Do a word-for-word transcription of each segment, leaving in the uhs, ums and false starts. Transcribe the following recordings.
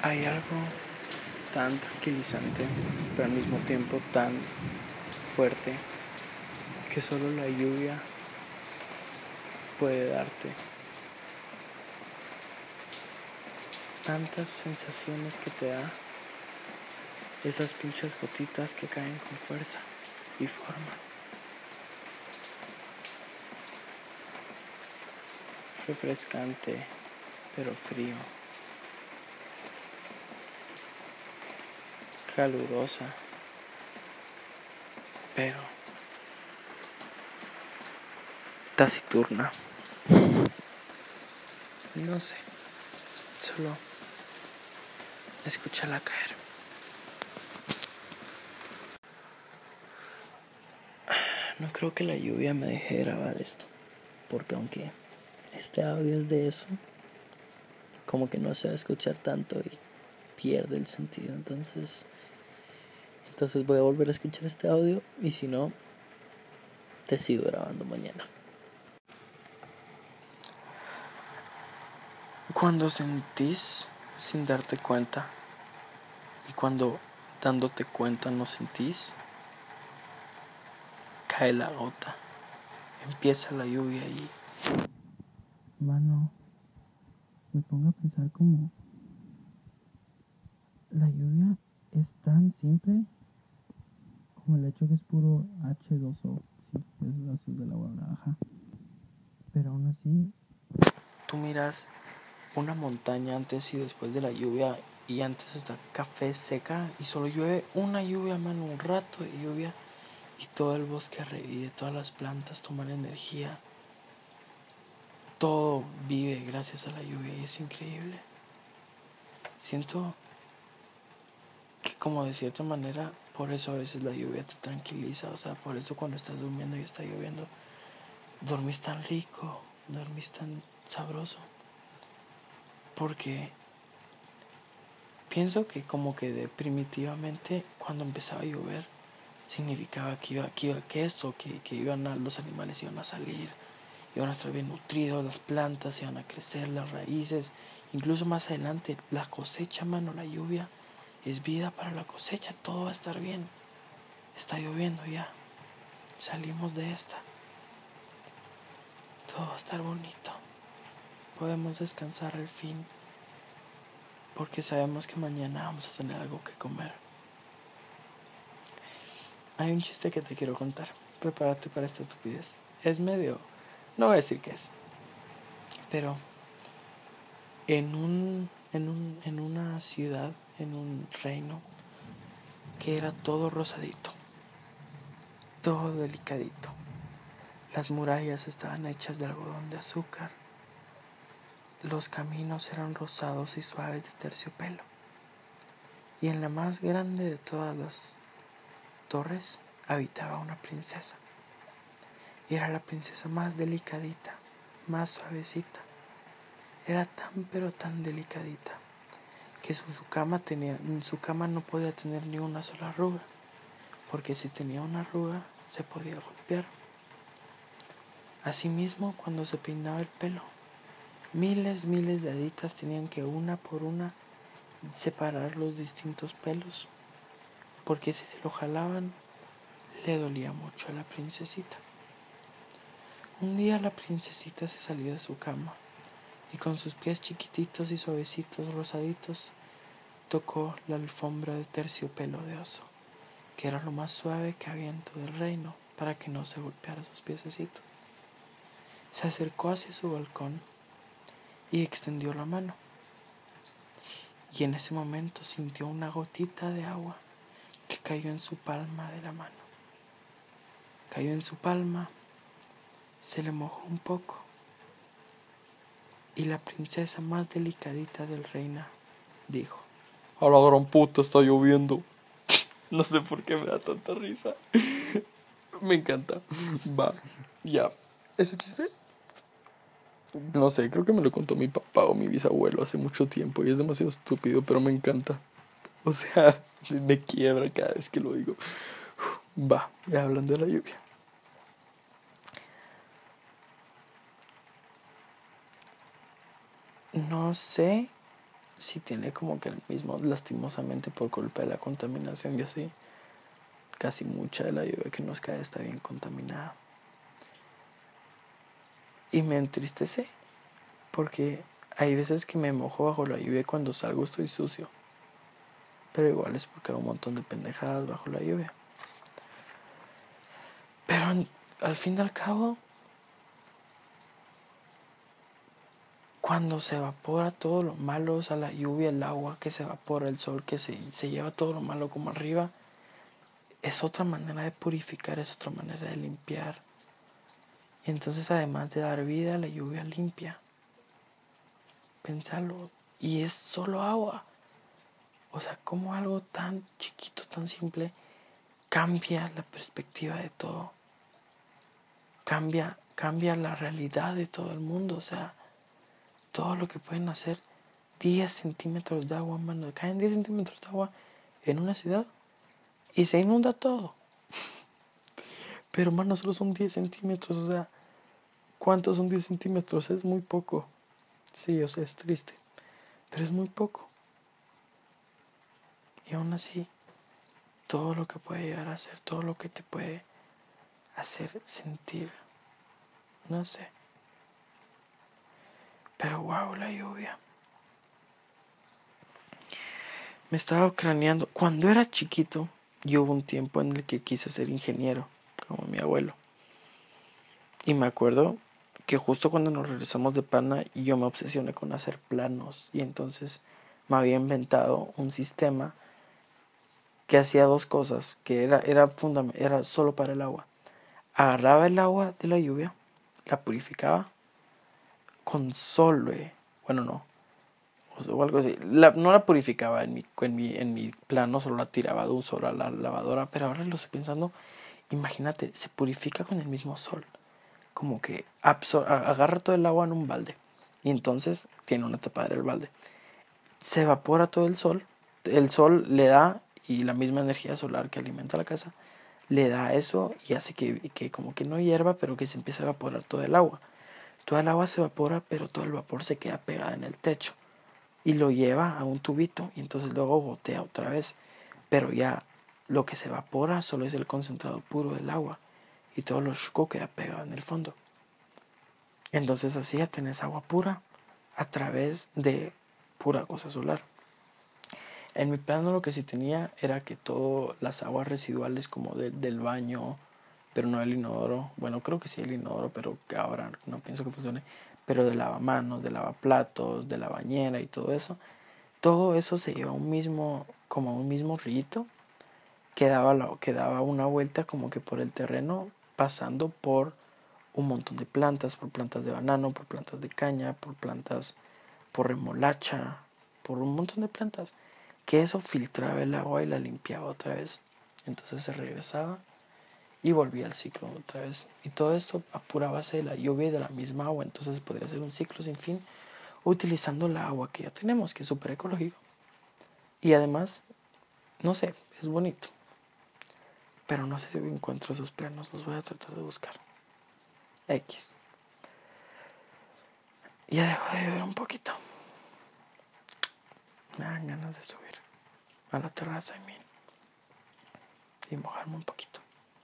Hay algo tan tranquilizante, pero al mismo tiempo tan fuerte, que solo la lluvia puede darte. Tantas sensaciones que te da esas pinches gotitas que caen con fuerza y forma. Refrescante, pero frío. Calurosa, pero taciturna. No sé, solo escúchala caer. No creo que la lluvia me deje grabar esto, porque aunque este audio es de eso, como que no se va a escuchar tanto y pierde el sentido. Entonces, entonces voy a volver a escuchar este audio y si no, te sigo grabando mañana. Cuando sentís sin darte cuenta y cuando dándote cuenta no sentís, cae la gota, empieza la lluvia y... Mano, me pongo a pensar como la lluvia es tan simple como el hecho que es puro hache dos o, sí, es gases del agua naranja. Pero aún así, tú miras una montaña antes y después de la lluvia y antes está café seca y solo llueve una lluvia, mano, un rato de lluvia y todo el bosque revive, todas las plantas toman energía, todo vive gracias a la lluvia y es increíble. Siento que como de cierta manera, por eso a veces la lluvia te tranquiliza, o sea, por eso cuando estás durmiendo y está lloviendo, dormís tan rico, dormís tan sabroso, porque pienso que como que de primitivamente cuando empezaba a llover significaba que iba, que iba que esto, que, que iban a, los animales iban a salir, iban a estar bien nutridos, las plantas iban a crecer, las raíces, incluso más adelante la cosecha, mano, la lluvia es vida para la cosecha, todo va a estar bien, está lloviendo ya, salimos de esta, todo va a estar bonito, podemos descansar al fin, porque sabemos que mañana vamos a tener algo que comer. Hay un chiste que te quiero contar. Prepárate para esta estupidez. Es medio... No voy a decir qué es. Pero en un, en un, en una ciudad, en un reino, que era todo rosadito, todo delicadito. Las murallas estaban hechas de algodón de azúcar. Los caminos eran rosados y suaves de terciopelo. Y en la más grande de todas las torres habitaba una princesa. Y era la princesa más delicadita, más suavecita. Era tan pero tan delicadita que su, su cama tenía, en su cama no podía tener ni una sola arruga, porque si tenía una arruga se podía golpear. Asimismo, cuando se peinaba el pelo, miles, miles de haditas tenían que una por una separar los distintos pelos, porque si se lo jalaban le dolía mucho a la princesita. Un día la princesita se salió de su cama y con sus pies chiquititos y suavecitos rosaditos tocó la alfombra de terciopelo de oso, que era lo más suave que había en todo el reino, para que no se golpeara sus piececitos. Se acercó hacia su balcón y extendió la mano, y en ese momento sintió una gotita de agua que cayó en su palma de la mano. Cayó en su palma, se le mojó un poco, y la princesa más delicadita del reino dijo: "A la gran puta, está lloviendo". No sé por qué me da tanta risa. Me encanta. Va, ya. Ese chiste, no sé, creo que me lo contó mi papá o mi bisabuelo hace mucho tiempo y es demasiado estúpido, pero me encanta. O sea, me quiebra cada vez que lo digo. Va, ya hablando de la lluvia. No sé sí tiene como que el mismo, lastimosamente por culpa de la contaminación y así, casi mucha de la lluvia que nos cae está bien contaminada. Y me entristece porque hay veces que me mojo bajo la lluvia y cuando salgo estoy sucio. Pero igual es porque hago un montón de pendejadas bajo la lluvia. Pero al fin y al cabo, cuando se evapora todo lo malo, o sea, la lluvia, el agua que se evapora, el sol que se, se lleva todo lo malo como arriba, es otra manera de purificar, es otra manera de limpiar. Y entonces, además de dar vida, la lluvia limpia. Pensarlo. Y es solo agua. O sea, como algo tan chiquito, tan simple, cambia la perspectiva de todo. Cambia, cambia la realidad de todo el mundo. O sea, todo lo que pueden hacer. diez centímetros de agua, mano. Caen diez centímetros de agua en una ciudad y se inunda todo. Pero, mano, solo son diez centímetros. O sea, ¿cuántos son diez centímetros? Es muy poco. Sí, o sea, es triste. Pero es muy poco. Y aún así, todo lo que puede llegar a ser, todo lo que te puede hacer sentir, no sé. Pero wow, la lluvia. Me estaba craneando. Cuando era chiquito, yo hubo un tiempo en el que quise ser ingeniero, como mi abuelo. Y me acuerdo que justo cuando nos regresamos de Pana, yo me obsesioné con hacer planos. Y entonces me había inventado un sistema que hacía dos cosas, que era, era, fundament- era solo para el agua. Agarraba el agua de la lluvia, la purificaba con sol, eh. Bueno, no, o algo así. La, no la purificaba en mi, en, mi, en mi plano, solo la tiraba de un solo a la lavadora. Pero ahora lo estoy pensando, imagínate, se purifica con el mismo sol. Como que absor- agarra todo el agua en un balde. Y entonces tiene una tapadera el balde. Se evapora todo el sol. El sol le da, y la misma energía solar que alimenta la casa, le da eso y hace que, que como que no hierva, pero que se empiece a evaporar todo el agua. Toda el agua se evapora, pero todo el vapor se queda pegado en el techo. Y lo lleva a un tubito y entonces luego gotea otra vez. Pero ya lo que se evapora solo es el concentrado puro del agua. Y todo lo chuco queda pegado en el fondo. Entonces así ya tenés agua pura a través de pura cosa solar. En mi plano lo que sí tenía era que todas las aguas residuales como de, del baño, pero no el inodoro, bueno, creo que sí el inodoro, pero que ahora no pienso que funcione, pero de lavamanos, de lavaplatos, de la bañera y todo eso, todo eso se lleva a un mismo, como a un mismo rito que daba, la, que daba una vuelta como que por el terreno, pasando por un montón de plantas, por plantas de banano, por plantas de caña, por plantas, por remolacha, por un montón de plantas, que eso filtraba el agua y la limpiaba otra vez. Entonces se regresaba y volvía al ciclo otra vez. Y todo esto a pura base de la lluvia y de la misma agua. Entonces podría ser un ciclo sin fin utilizando la agua que ya tenemos, que es súper ecológico. Y además, no sé, es bonito. Pero no sé si encuentro esos planos, los voy a tratar de buscar. X. Ya dejo de llover un poquito. Me dan ganas de subir a la terraza y, min, y mojarme un poquito.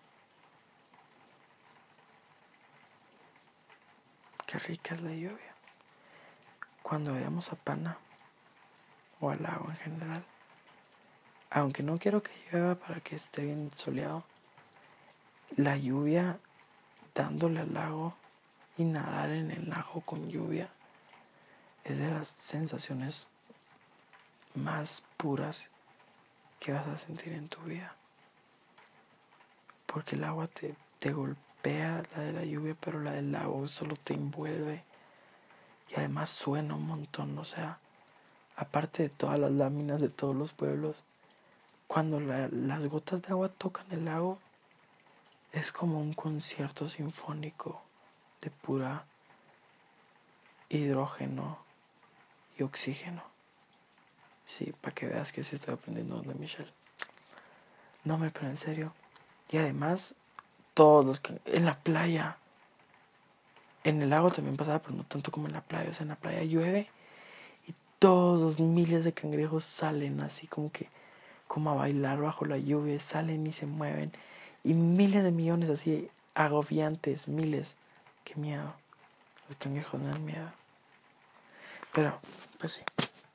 Qué rica es la lluvia. Cuando vayamos a Pana o al lago en general, aunque no quiero que llueva para que esté bien soleado, la lluvia dándole al lago y nadar en el lago con lluvia es de las sensaciones más puras que vas a sentir en tu vida. Porque el agua te, te golpea, la de la lluvia, pero la del lago solo te envuelve. Y además suena un montón, o sea, aparte de todas las láminas de todos los pueblos, cuando la, las gotas de agua tocan el lago, es como un concierto sinfónico de pura hidrógeno y oxígeno. Sí, para que veas que sí estoy aprendiendo de Michelle. No, me pero en serio. Y además, todos los que... En la playa. En el lago también pasaba, pero no tanto como en la playa. O sea, en la playa llueve y todos miles de cangrejos salen así como que como a bailar bajo la lluvia, salen y se mueven, y miles de millones así agobiantes, miles. Qué miedo, los cangrejos me dan miedo. Pero, pues sí.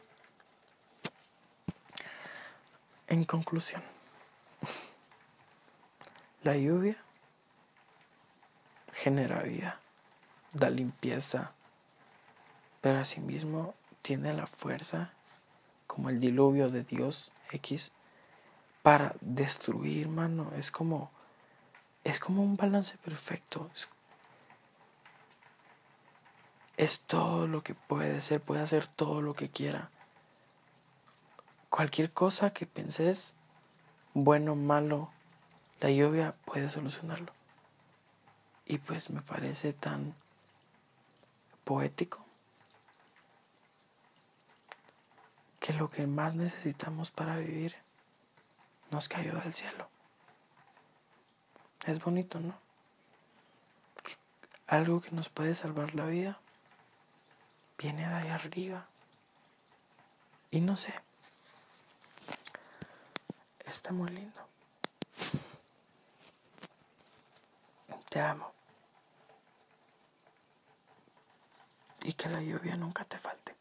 En conclusión, la lluvia genera vida, da limpieza, pero asimismo tiene la fuerza, como el diluvio de Dios X, para destruir, mano. Es como, es como un balance perfecto. Es, es todo lo que puede ser, puede hacer todo lo que quiera. Cualquier cosa que penses, bueno, malo, la lluvia puede solucionarlo. Y pues me parece tan poético que lo que más necesitamos para vivir nos cayó del cielo. Es bonito, ¿no? Algo que nos puede salvar la vida viene de ahí arriba. Y no sé, está muy lindo. Te amo. Y que la lluvia nunca te falte.